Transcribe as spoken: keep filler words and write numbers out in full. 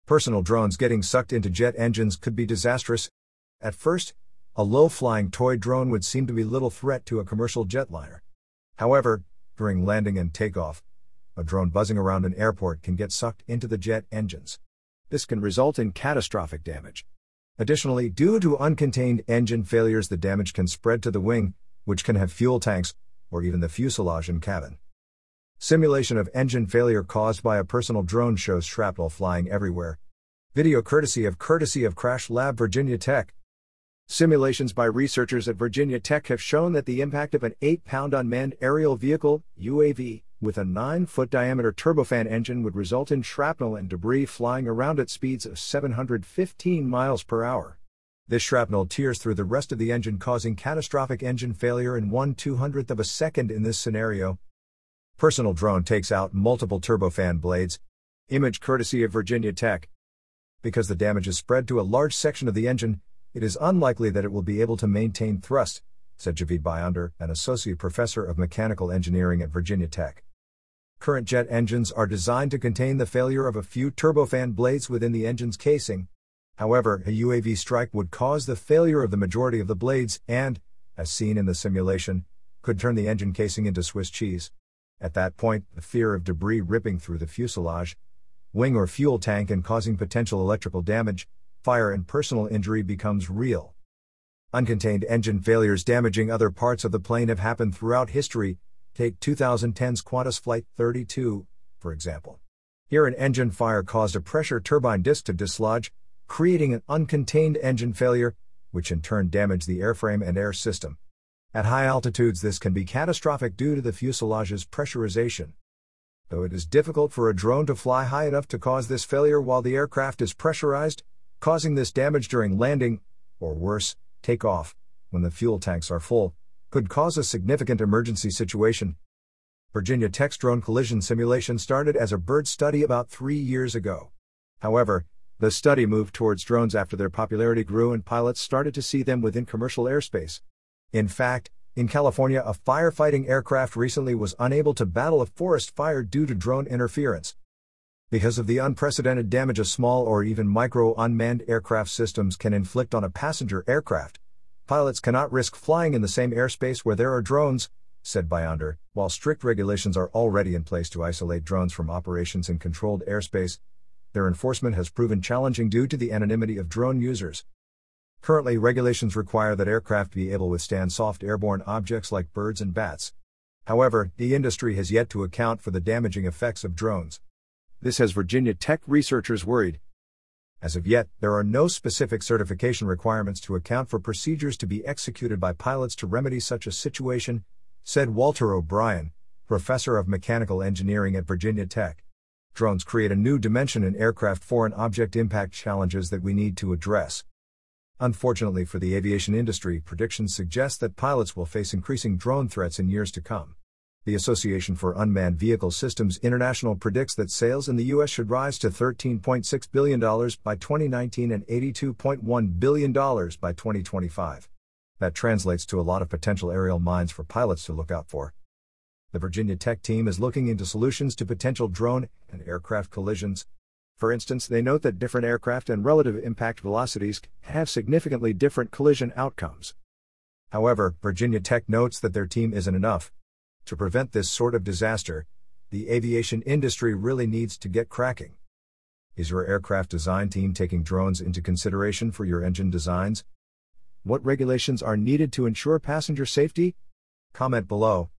Personal drones getting sucked into jet engines could be disastrous. At first, a low-flying toy drone would seem to be little threat to a commercial jetliner. However, during landing and takeoff, a drone buzzing around an airport can get sucked into the jet engines. This can result in catastrophic damage. Additionally, due to uncontained engine failures, the damage can spread to the wing, which can have fuel tanks, or even the fuselage and cabin. Simulation of engine failure caused by a personal drone shows shrapnel flying everywhere. Video courtesy of courtesy of Crash Lab Virginia Tech. Simulations by researchers at Virginia Tech have shown that the impact of an eight-pound unmanned aerial vehicle, U A V, with a nine-foot diameter turbofan engine would result in shrapnel and debris flying around at speeds of seven hundred fifteen miles per hour. This shrapnel tears through the rest of the engine, causing catastrophic engine failure in one two-hundredth of a second in this scenario. Personal drone takes out multiple turbofan blades. Image courtesy of Virginia Tech. Because the damage is spread to a large section of the engine, it is unlikely that it will be able to maintain thrust, said Javid Beyonder, an associate professor of mechanical engineering at Virginia Tech. Current jet engines are designed to contain the failure of a few turbofan blades within the engine's casing. However, a U A V strike would cause the failure of the majority of the blades and, as seen in the simulation, could turn the engine casing into Swiss cheese. At that point, the fear of debris ripping through the fuselage, wing or fuel tank and causing potential electrical damage, fire and personal injury becomes real. Uncontained engine failures damaging other parts of the plane have happened throughout history. Take twenty ten's Qantas Flight thirty-two, for example. Here an engine fire caused a pressure turbine disc to dislodge, creating an uncontained engine failure, which in turn damaged the airframe and air system. At high altitudes this can be catastrophic due to the fuselage's pressurization. Though it is difficult for a drone to fly high enough to cause this failure while the aircraft is pressurized, causing this damage during landing, or worse, takeoff, when the fuel tanks are full, could cause a significant emergency situation. Virginia Tech's drone collision simulation started as a bird study about three years ago. However, the study moved towards drones after their popularity grew and pilots started to see them within commercial airspace. In fact, in California, a firefighting aircraft recently was unable to battle a forest fire due to drone interference. Because of the unprecedented damage a small or even micro unmanned aircraft systems can inflict on a passenger aircraft, pilots cannot risk flying in the same airspace where there are drones, said Beyonder. While strict regulations are already in place to isolate drones from operations in controlled airspace, their enforcement has proven challenging due to the anonymity of drone users. Currently, regulations require that aircraft be able to withstand soft airborne objects like birds and bats. However, the industry has yet to account for the damaging effects of drones. This has Virginia Tech researchers worried. As of yet, there are no specific certification requirements to account for procedures to be executed by pilots to remedy such a situation, said Walter O'Brien, professor of mechanical engineering at Virginia Tech. Drones create a new dimension in aircraft foreign object impact challenges that we need to address. Unfortunately for the aviation industry, predictions suggest that pilots will face increasing drone threats in years to come. The Association for Unmanned Vehicle Systems International predicts that sales in the U S should rise to thirteen point six billion dollars by twenty nineteen and eighty-two point one billion dollars by twenty twenty-five. That translates to a lot of potential aerial mines for pilots to look out for. The Virginia Tech team is looking into solutions to potential drone and aircraft collisions. For instance, they note that different aircraft and relative impact velocities have significantly different collision outcomes. However, Virginia Tech notes that their team isn't enough. To prevent this sort of disaster, the aviation industry really needs to get cracking. Is your aircraft design team taking drones into consideration for your engine designs? What regulations are needed to ensure passenger safety? Comment below.